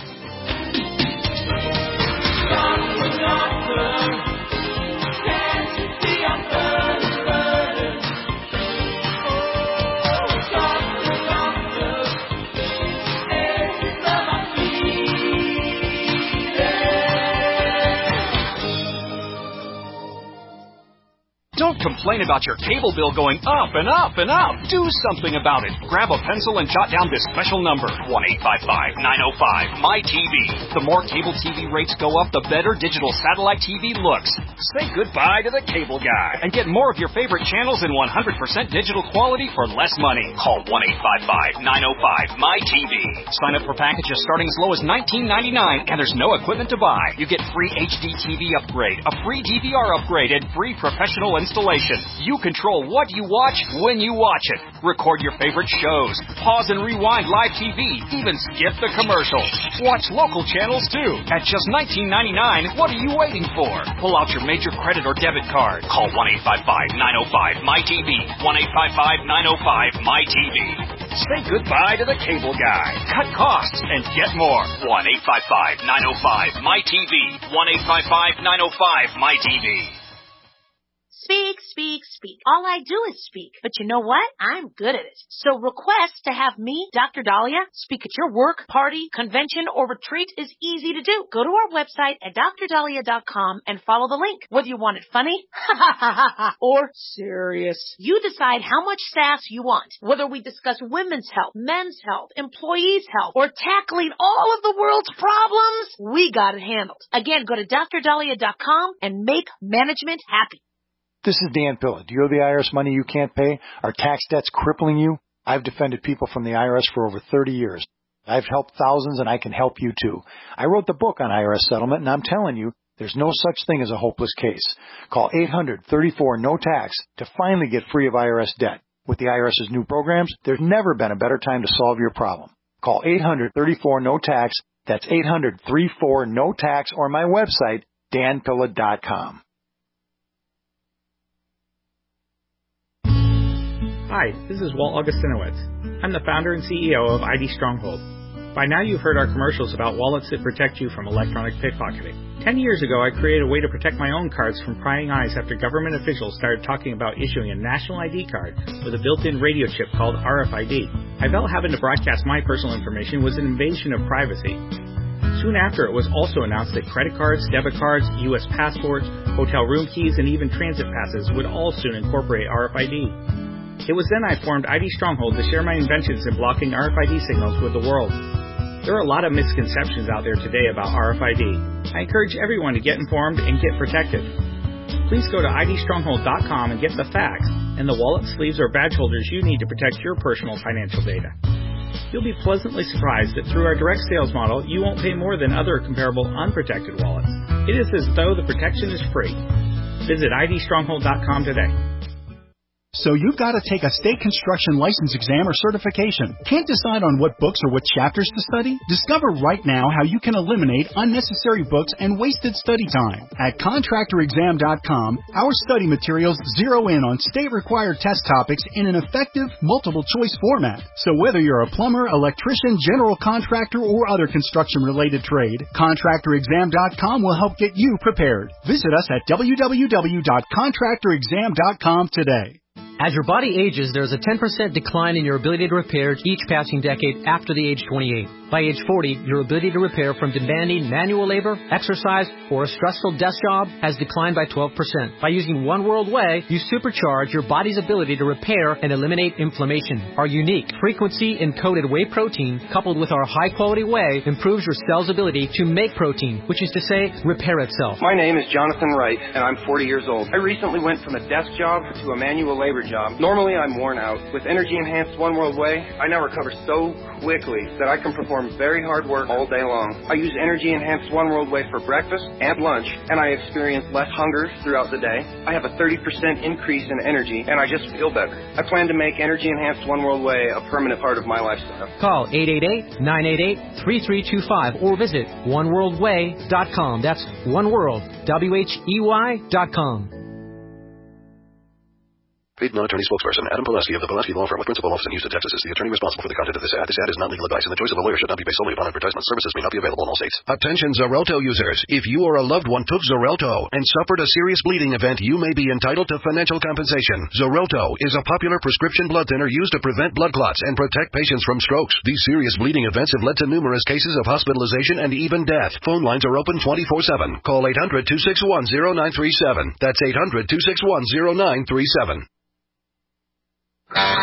Don't complain about your cable bill going up and up and up. Do something about it. Grab a pencil and jot down this special number, 1-855-905-MY-TV. The more cable TV rates go up, the better digital satellite TV looks. Say goodbye to the cable guy and get more of your favorite channels in 100% digital quality for less money. Call 1-855-905-MY-TV. Sign up for packages starting as low as $19.99, and there's no equipment to buy. You get free HD TV upgrade, a free DVR upgrade, and free professional installation. installation. You control what you watch when you watch it. Record your favorite shows. Pause and rewind live TV. Even skip the commercials. Watch local channels too. At just $19.99, what are you waiting for? Pull out your major credit or debit card. Call 1-855-905-MyTV. 1-855-905-MyTV. Say goodbye to the cable guy. Cut costs and get more. 1-855-905-MyTV. 1-855-905-MyTV. Speak, speak, speak. All I do is speak. But you know what? I'm good at it. So request to have me, Dr. Dahlia, speak at your work, party, convention, or retreat is easy to do. Go to our website at drdahlia.com and follow the link. Whether you want it funny, or serious. You decide how much sass you want. Whether we discuss women's health, men's health, employees' health, or tackling all of the world's problems, we got it handled. Again, go to drdahlia.com and make management happy. This is Dan Pilla. Do you owe the IRS money you can't pay? Are tax debts crippling you? I've defended people from the IRS for over 30 years. I've helped thousands, and I can help you too. I wrote the book on IRS settlement, and I'm telling you, there's no such thing as a hopeless case. Call 800-34-NO-TAX to finally get free of IRS debt. With the IRS's new programs, there's never been a better time to solve your problem. Call 800-34-NO-TAX. That's 800-34-NO-TAX, or my website, danpilla.com. Hi, this is Walt Augustinowicz. I'm the founder and CEO of ID Stronghold. By now you've heard our commercials about wallets that protect you from electronic pickpocketing. 10 years ago I created a way to protect my own cards from prying eyes after government officials started talking about issuing a national ID card with a built-in radio chip called RFID. I felt having to broadcast my personal information was an invasion of privacy. Soon after, it was also announced that credit cards, debit cards, U.S. passports, hotel room keys, and even transit passes would all soon incorporate RFID. It was then I formed ID Stronghold to share my inventions in blocking RFID signals with the world. There are a lot of misconceptions out there today about RFID. I encourage everyone to get informed and get protected. Please go to idstronghold.com and get the facts and the wallet sleeves or badge holders you need to protect your personal financial data. You'll be pleasantly surprised that through our direct sales model, you won't pay more than other comparable unprotected wallets. It is as though the protection is free. Visit idstronghold.com today. So you've got to take a state construction license exam or certification. Can't decide on what books or what chapters to study? Discover right now how you can eliminate unnecessary books and wasted study time. At contractorexam.com, our study materials zero in on state-required test topics in an effective, multiple-choice format. So whether you're a plumber, electrician, general contractor, or other construction-related trade, contractorexam.com will help get you prepared. Visit us at www.contractorexam.com today. As your body ages, there's a 10% decline in your ability to repair each passing decade after the age 28. By age 40, your ability to repair from demanding manual labor, exercise, or a stressful desk job has declined by 12%. By using One World Whey, you supercharge your body's ability to repair and eliminate inflammation. Our unique frequency-encoded whey protein, coupled with our high-quality whey, improves your cell's ability to make protein, which is to say, repair itself. My name is Jonathan Wright, and I'm 40 years old. I recently went from a desk job to a manual labor job. Normally, I'm worn out. With energy-enhanced One World Whey, I now recover so quickly that I can perform very hard work all day long. I use energy-enhanced One World Whey for breakfast and lunch, and I experience less hunger throughout the day. I have a 30% increase in energy, and I just feel better. I plan to make energy-enhanced One World Whey a permanent part of my lifestyle. Call 888-988-3325 or visit oneworldwhey.com. That's oneworld, WHEY.com. Paid non-attorney spokesperson Adam Pulaski of the Pulaski Law Firm with principal office in Houston, Texas is the attorney responsible for the content of this ad. This ad is not legal advice, and the choice of a lawyer should not be based solely upon advertisement. Services may not be available in all states. Attention Xarelto users. If you or a loved one took Xarelto and suffered a serious bleeding event, you may be entitled to financial compensation. Xarelto is a popular prescription blood thinner used to prevent blood clots and protect patients from strokes. These serious bleeding events have led to numerous cases of hospitalization and even death. Phone lines are open 24/7. Call 800-261-0937. That's 800-261-0937. All right,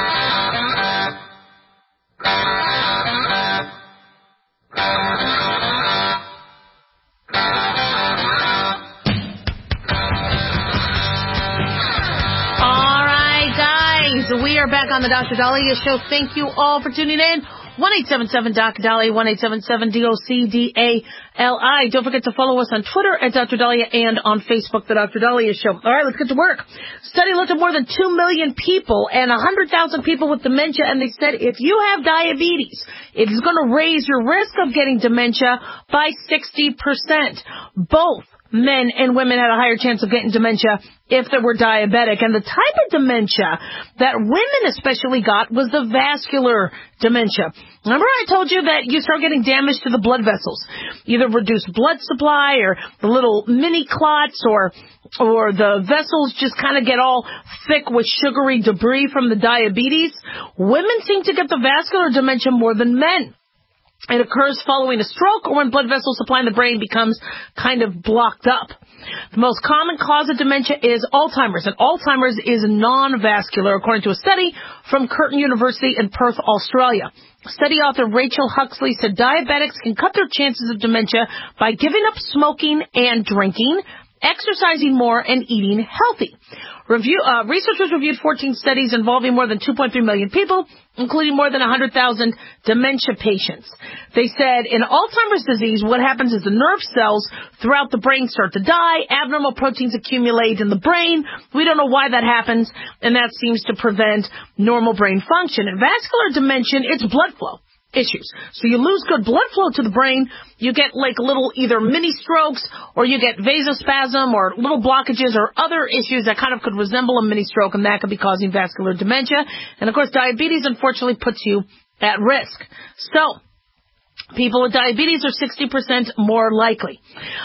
guys, we are back on the Dr. Dahlia Show. Thank you all for tuning in. 1-877-DOC-DALI, 1-877-DOC-DALI. Don't forget to follow us on Twitter at Dr. Dahlia and on Facebook, The Dr. Dahlia Show. All right, let's get to work. Study looked at more than 2 million people and 100,000 people with dementia, and they said if you have diabetes, it is going to raise your risk of getting dementia by 60%. Both men and women had a higher chance of getting dementia if they were diabetic. And the type of dementia that women especially got was the vascular dementia. Remember I told you that you start getting damage to the blood vessels, either reduced blood supply or the little mini clots or the vessels just kind of get all thick with sugary debris from the diabetes. Women seem to get the vascular dementia more than men. It occurs following a stroke or when blood vessel supply in the brain becomes kind of blocked up. The most common cause of dementia is Alzheimer's, and Alzheimer's is non-vascular, according to a study from Curtin University in Perth, Australia. Study author Rachel Huxley said diabetics can cut their chances of dementia by giving up smoking and drinking, exercising more, and eating healthy. Researchers reviewed 14 studies involving more than 2.3 million people, including more than 100,000 dementia patients. They said in Alzheimer's disease, what happens is the nerve cells throughout the brain start to die, abnormal proteins accumulate in the brain. We don't know why that happens, and that seems to prevent normal brain function. In vascular dementia, it's blood flow issues. So you lose good blood flow to the brain, you get like little either mini strokes or you get vasospasm or little blockages or other issues that kind of could resemble a mini stroke, and that could be causing vascular dementia. And of course, diabetes unfortunately puts you at risk. So people with diabetes are 60% more likely.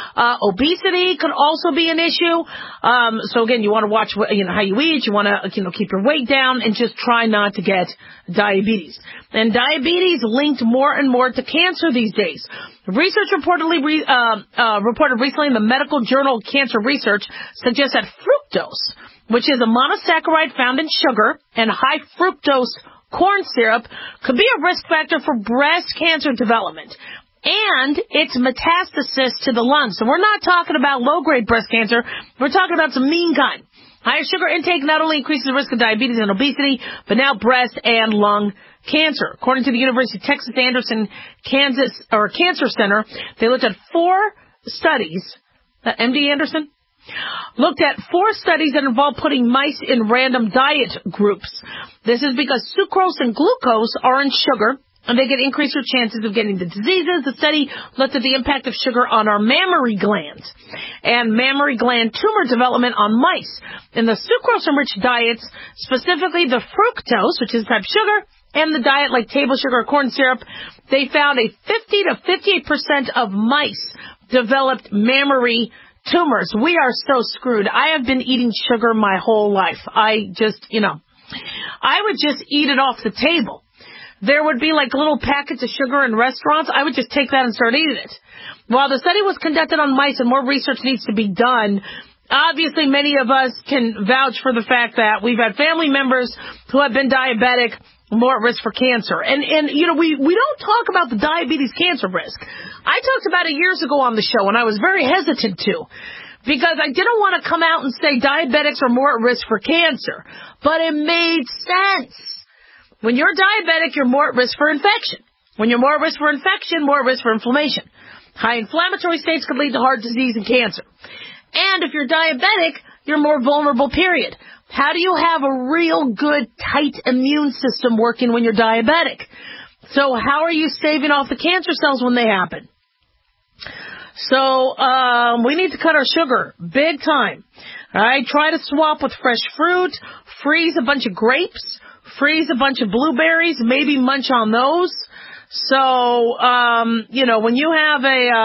Obesity could also be an issue. So again, you want to watch how you eat. You want to keep your weight down and just try not to get diabetes. And diabetes linked more and more to cancer these days. Research reported recently in the Medical Journal of Cancer Research suggests that fructose, which is a monosaccharide found in sugar, and high fructose corn syrup could be a risk factor for breast cancer development and its metastasis to the lungs. So we're not talking about low-grade breast cancer. We're talking about some mean kind. Higher sugar intake not only increases the risk of diabetes and obesity, but now breast and lung cancer. According to the University of Texas Anderson Cancer Center, they looked at 4 studies. MD Anderson? Looked at 4 studies that involved putting mice in random diet groups. This is because sucrose and glucose are in sugar, and they can increase your chances of getting the diseases. The study looked at the impact of sugar on our mammary glands and mammary gland tumor development on mice. In the sucrose-enriched diets, specifically the fructose, which is type sugar, and the diet like table sugar or corn syrup, they found a 50 to 58% of mice developed mammary tumors. We are so screwed. I have been eating sugar my whole life. I would just eat it off the table. There would be like little packets of sugar in restaurants. I would just take that and start eating it. While the study was conducted on mice and more research needs to be done, obviously many of us can vouch for the fact that we've had family members who have been diabetic, more at risk for cancer. And we don't talk about the diabetes cancer risk. I talked about it years ago on the show, and I was very hesitant to, because I didn't want to come out and say diabetics are more at risk for cancer. But it made sense. When you're diabetic, you're more at risk for infection. When you're more at risk for infection, more at risk for inflammation. High inflammatory states could lead to heart disease and cancer. And if you're diabetic, you're more vulnerable, period. How do you have a real good, tight immune system working when you're diabetic? So how are you saving off the cancer cells when they happen? So we need to cut our sugar big time. All right, try to swap with fresh fruit, freeze a bunch of grapes, freeze a bunch of blueberries, maybe munch on those. So when you have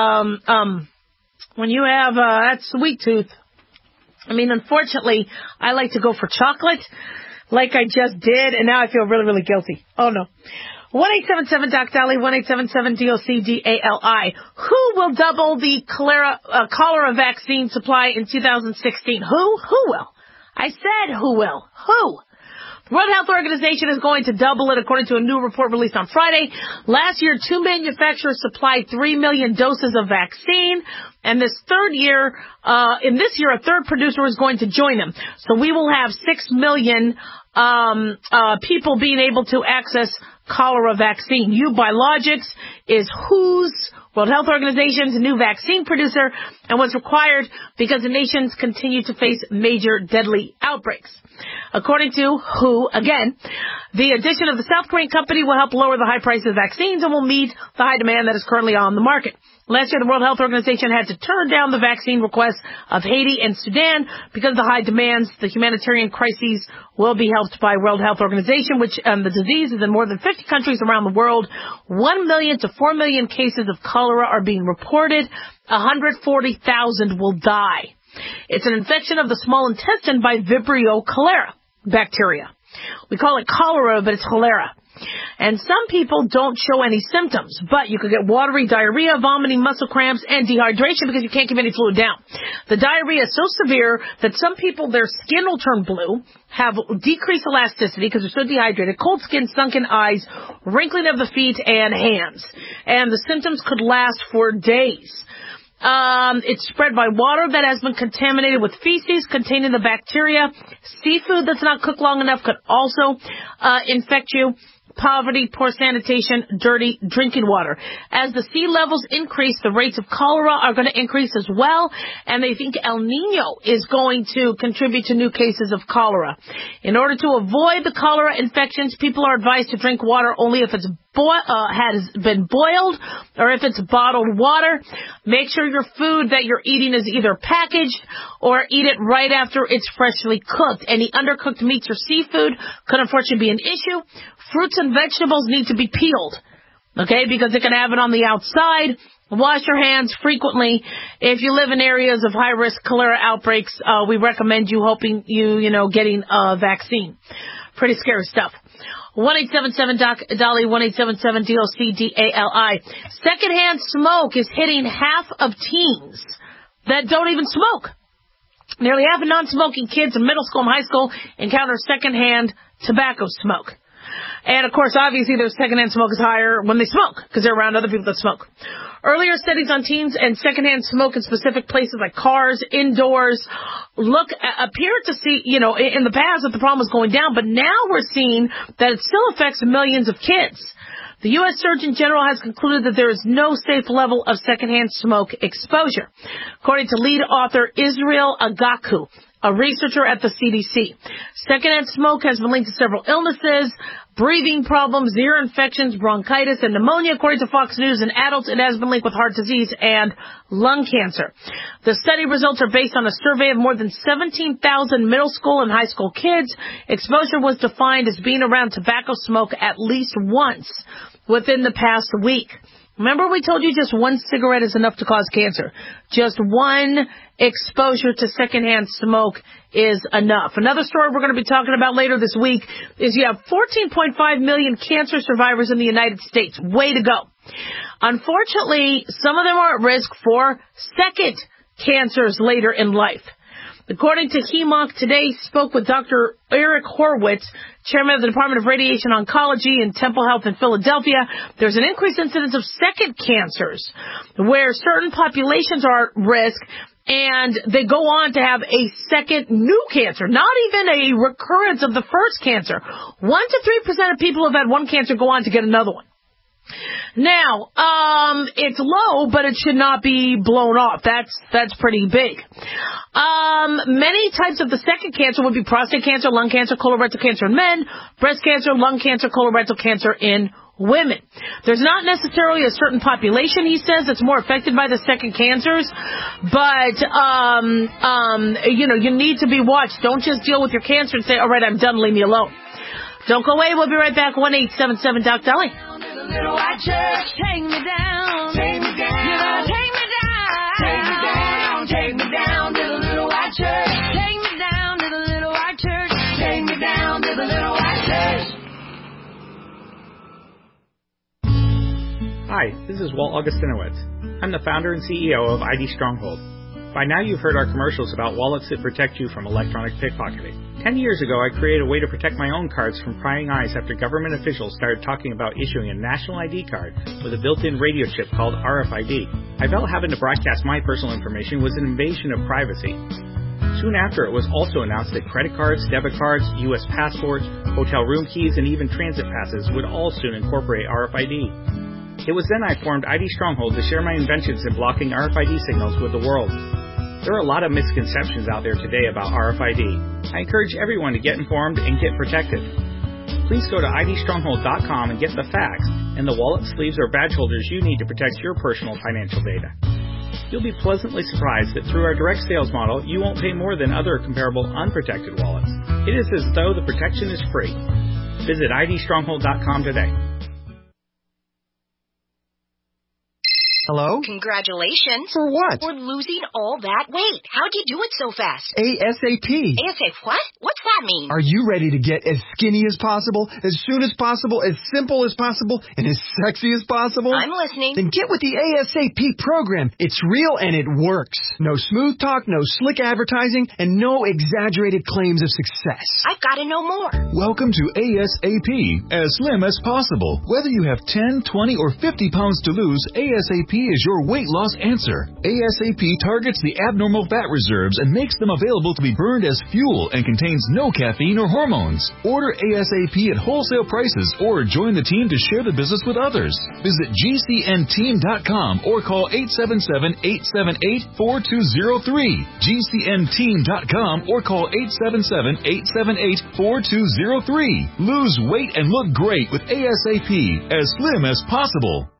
that sweet tooth, unfortunately, I like to go for chocolate, like I just did, and now I feel really, really guilty. Oh, no. 1-877-DOC-DALI, 1-877-DOC-DALI. Who will double the cholera vaccine supply in 2016? Who? Who will? I said who will. Who? The World Health Organization is going to double it, according to a new report released on Friday. Last year, 2 manufacturers supplied 3 million doses of vaccine, and in this year, a third producer is going to join them. So we will have 6 million people being able to access cholera vaccine. U-Biologics is WHO's, World Health Organization's new vaccine producer, and was required because the nations continue to face major deadly outbreaks. According to WHO, again, the addition of the South Korean company will help lower the high price of vaccines and will meet the high demand that is currently on the market. Last year, the World Health Organization had to turn down the vaccine requests of Haiti and Sudan because of the high demands. The humanitarian crises will be helped by World Health Organization, which the disease is in more than 50 countries around the world. 1 million to 4 million cases of cholera are being reported. 140,000 will die. It's an infection of the small intestine by Vibrio cholera bacteria. We call it cholera, but it's cholera. And some people don't show any symptoms, but you could get watery diarrhea, vomiting, muscle cramps, and dehydration because you can't keep any fluid down. The diarrhea is so severe that some people, their skin will turn blue, have decreased elasticity because they're so dehydrated, cold skin, sunken eyes, wrinkling of the feet and hands. And the symptoms could last for days. It's spread by water that has been contaminated with feces containing the bacteria. Seafood that's not cooked long enough could also infect you. Poverty, poor sanitation, dirty drinking water. As the sea levels increase, the rates of cholera are going to increase as well, and they think El Nino is going to contribute to new cases of cholera. In order to avoid the cholera infections, people are advised to drink water only if it's has been boiled or if it's bottled water. Make sure your food that you're eating is either packaged or eat it right after it's freshly cooked. Any undercooked meats or seafood could unfortunately be an issue. Fruits and vegetables need to be peeled, okay, because it can have it on the outside. Wash your hands frequently. If you live in areas of high-risk cholera outbreaks, we recommend you getting a vaccine. Pretty scary stuff. 1-877-DOC-DOLLY, 1-877-DOC-DALI. Secondhand smoke is hitting half of teens that don't even smoke. Nearly half of non-smoking kids in middle school and high school encounter secondhand tobacco smoke. And, of course, obviously their secondhand smoke is higher when they smoke because they're around other people that smoke. Earlier studies on teens and secondhand smoke in specific places like cars, indoors, appear to see, in the past that the problem was going down, but now we're seeing that it still affects millions of kids. The U.S. Surgeon General has concluded that there is no safe level of secondhand smoke exposure, according to lead author Israel Agaku, a researcher at the CDC. Secondhand smoke has been linked to several illnesses, breathing problems, ear infections, bronchitis, and pneumonia. According to Fox News, in adults, it has been linked with heart disease and lung cancer. The study results are based on a survey of more than 17,000 middle school and high school kids. Exposure was defined as being around tobacco smoke at least once within the past week. Remember we told you just one cigarette is enough to cause cancer. Just one exposure to secondhand smoke is enough. Another story we're going to be talking about later this week is you have 14.5 million cancer survivors in the United States. Way to go. Unfortunately, some of them are at risk for second cancers later in life. According to HEMONC Today, spoke with Dr. Eric Horowitz, chairman of the Department of Radiation Oncology in Temple Health in Philadelphia. There's an increased incidence of second cancers where certain populations are at risk and they go on to have a second new cancer, not even a recurrence of the first cancer. 1 to 3% of people who have had one cancer go on to get another one. Now, it's low, but it should not be blown off. That's pretty big. Many types of the second cancer would be prostate cancer, lung cancer, colorectal cancer in men, breast cancer, lung cancer, colorectal cancer in women. There's not necessarily a certain population, he says, that's more affected by the second cancers, but, you need to be watched. Don't just deal with your cancer and say, all right, I'm done, leave me alone. Don't go away. We'll be right back. 1-877-DOC-DOLLY. Little white church, take me down, take me down, take me down, take me down, take me down to the little white church, take me down to the little white church, take me down to the little white church. Hi, this is Walt Augustinowitz. I'm the founder and CEO of ID Stronghold. By now you've heard our commercials about wallets that protect you from electronic pickpocketing. 10 years ago, I created a way to protect my own cards from prying eyes after government officials started talking about issuing a national ID card with a built-in radio chip called RFID. I felt having to broadcast my personal information was an invasion of privacy. Soon after, it was also announced that credit cards, debit cards, U.S. passports, hotel room keys, and even transit passes would all soon incorporate RFID. It was then I formed ID Stronghold to share my inventions in blocking RFID signals with the world. There are a lot of misconceptions out there today about RFID. I encourage everyone to get informed and get protected. Please go to idstronghold.com and get the facts and the wallet, sleeves, or badge holders you need to protect your personal financial data. You'll be pleasantly surprised that through our direct sales model, you won't pay more than other comparable unprotected wallets. It is as though the protection is free. Visit idstronghold.com today. Hello? Congratulations. For what? For losing all that weight. How'd you do it so fast? ASAP. ASAP what? What's that mean? Are you ready to get as skinny as possible, as soon as possible, as simple as possible, and as sexy as possible? I'm listening. Then get with the ASAP program. It's real and it works. No smooth talk, no slick advertising, and no exaggerated claims of success. I've got to know more. Welcome to ASAP, as slim as possible. Whether you have 10, 20, or 50 pounds to lose, ASAP is your weight loss answer. ASAP targets the abnormal fat reserves and makes them available to be burned as fuel and contains no caffeine or hormones. Order ASAP at wholesale prices or join the team to share the business with others. Visit GCNteam.com or call 877-878-4203. GCNteam.com or call 877-878-4203. Lose weight and look great with ASAP, as slim as possible.